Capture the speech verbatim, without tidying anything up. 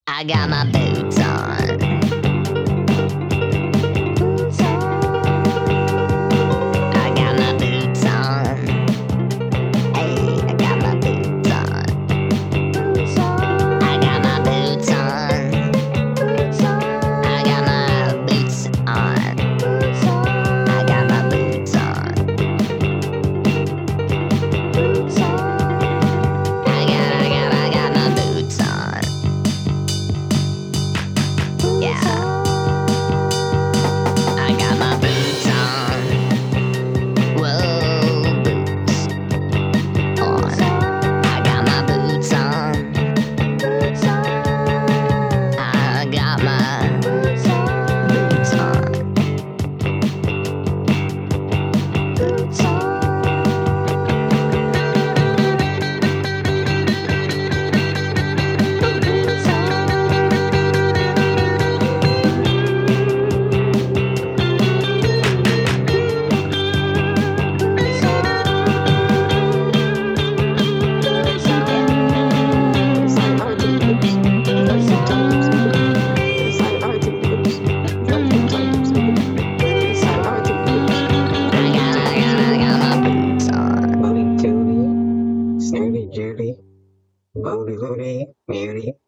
I got my boots on. Boots on. I got my boots on. Hey, I got my boots on. Boots on. I got my boots on. Boots on. I got my boots on. Boots on. I got my boots on. Boots on. I got, I got, I got my boots on. Yeah. I got my boots on. Whoa, boots on. I got my boots on. Boots on. I got my boots on. Boots on. Judy, Bodie Loody, Beauty.